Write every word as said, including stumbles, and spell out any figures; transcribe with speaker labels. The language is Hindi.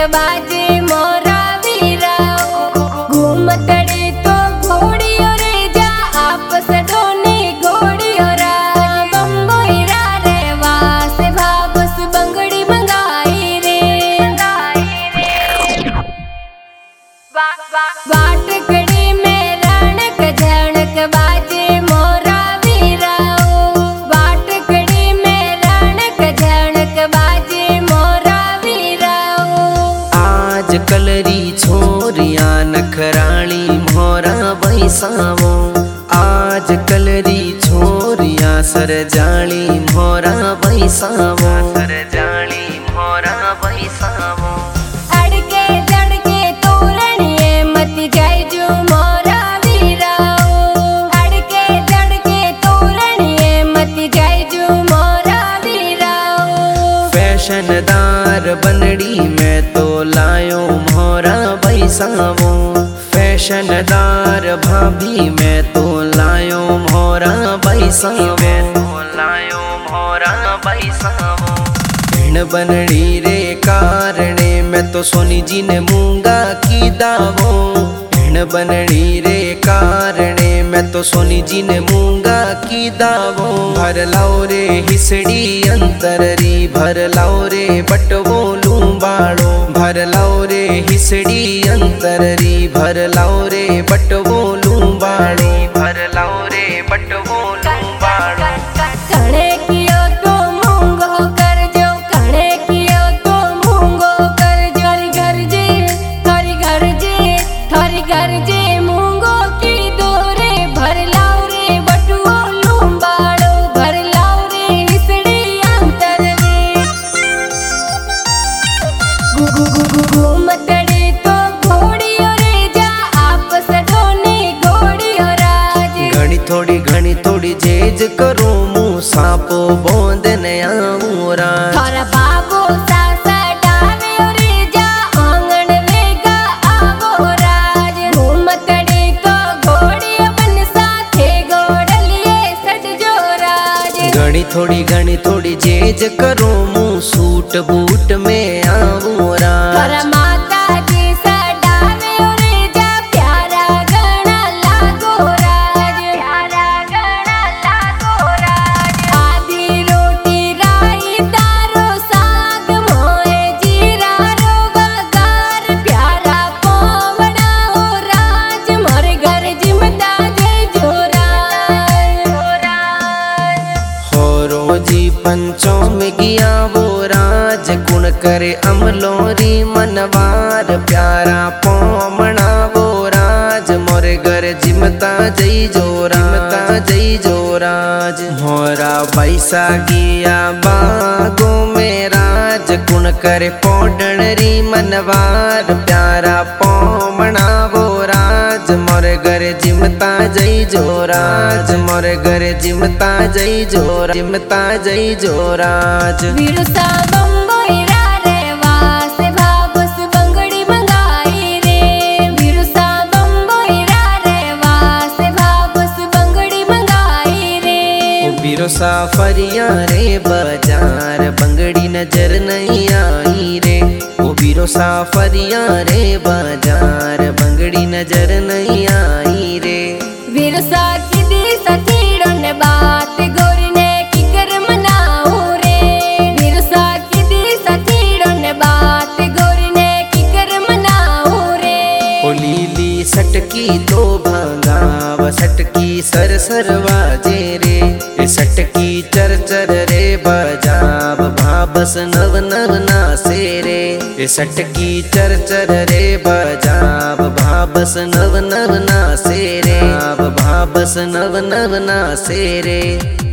Speaker 1: बाजे मोरा वीराओ घूमतड़े तो घोड़ियो रे जा आपस डोने घोड़ियो राज बम्बोईरा रे वास भाबस बंगड़ी मंगाई रे बाट कड़ी में रणक झणक बाजे मोरा वीराओ बाट कड़ी में रणक झणक बाजे मोरा वीराओ
Speaker 2: आज कलरी छोरिया नखराणी मोरा बैसावो आज कलरी छोरिया सरजाणी मोरा बैसावो सरजाणी मोरा बैसावो
Speaker 1: अड़के जड़के तोरणिए मति जाय जो मोरा वीराओ अड़के जड़के तोरणिए मति जाय जो मोरा वीराओ
Speaker 2: फैशनदार बनड़ी में तो लायो मोरा बैसावो फैशनदार भाभी में तो लायो मोरा बैसावो लायो मोरा बैसावो भिण बनड़ी रे कारणे में तो सोनी जी ने मूंगा की दावो भिण बनड़ी रे कारणे में तो सोनी जी ने मूंगा की दावो भर लाओ रे हिसड़ी अंतररी भर लाओ रे बटवो लूंबाड़ो भर लाओ रे हिसड़ी अंतररी भर लाओ रे बटवो लूंबाड़ो भर लाओ रे बटवो लूंबाड़ो
Speaker 1: कणे कियो तो मूंगो कर जो कणे कियो तो मूंगो कर जो हरी घर जे हरी घर जे हरी घर जे मूंगो की दोरे भर लाओ रे बटुओ लूंबाड़ो भर लाओ रे हिसड़ी अंतर रे गु गु गु गु घूमतड़े तो घोड़ियो रे जा आपस डोने घोड़ियो राज
Speaker 2: घणी थोड़ी घणी थोड़ी जेज करो मुँह सांपो बोंद नया
Speaker 1: थारा बाबो सासा डावे रे जा आंगन वेगा आवो राज घूमतड़े तो घोड़ियो बन साथे घोड़लिए सट जो राज
Speaker 2: घणी थोड़ी घणी थोड़ी जेज करो मुँह सूट बूट में आवो
Speaker 1: थारा
Speaker 2: राज
Speaker 1: माता जी सा डावे रे जा प्यारा गणा लागो राज प्यारा गणा लागो राज आधी रोटी राई तारो साग मोए जीरा रो वगार प्यारा पोवड़ा हो राज मोर घर जिमता जय जो राज
Speaker 2: होरो जी पंचों में गया वो राज गुण करे अमलोरी मनवार प्यारा पोमणा वो राज मोरे घर जिमता जई जो रामता जई जो राज मोरा पैसा गया बागो में राज गुण करे पोडणरी मनवार प्यारा पोमणा वो राज मोरे घर जिमता जई जो राज मोरे घर जिमता जई जो जिमता जई जो राज
Speaker 1: वीरुसा बम्बोईरा रे वास भाबस बंगड़ी मंगाई रे वीरुसा बम्बोईरा रे वास भाबस बंगड़ी मंगाई रे
Speaker 2: ओ बीरो साफरिया रे बाजार बंगड़ी नजर नहीं आई रे ओ बीरो साफरिया रे बाजार बंगड़ी नजर नहीं आई रे
Speaker 1: वीरुसा की दी सथीड़ो ने बात गोरी ने किकर मनाऊ रे वीरुसा की दी सथीड़ो ने बात गोरी ने किकर मनाऊ रे
Speaker 2: ओ लीली सटकी तो भांगाव सटकी सर सर वाजे रे ए सटकी चर चर रे बजाब भाबस नव नव नासे रे ए सटकी चर चर रे बजाब भाबस नव नव नासे रे भाबस नव नव नासे रे।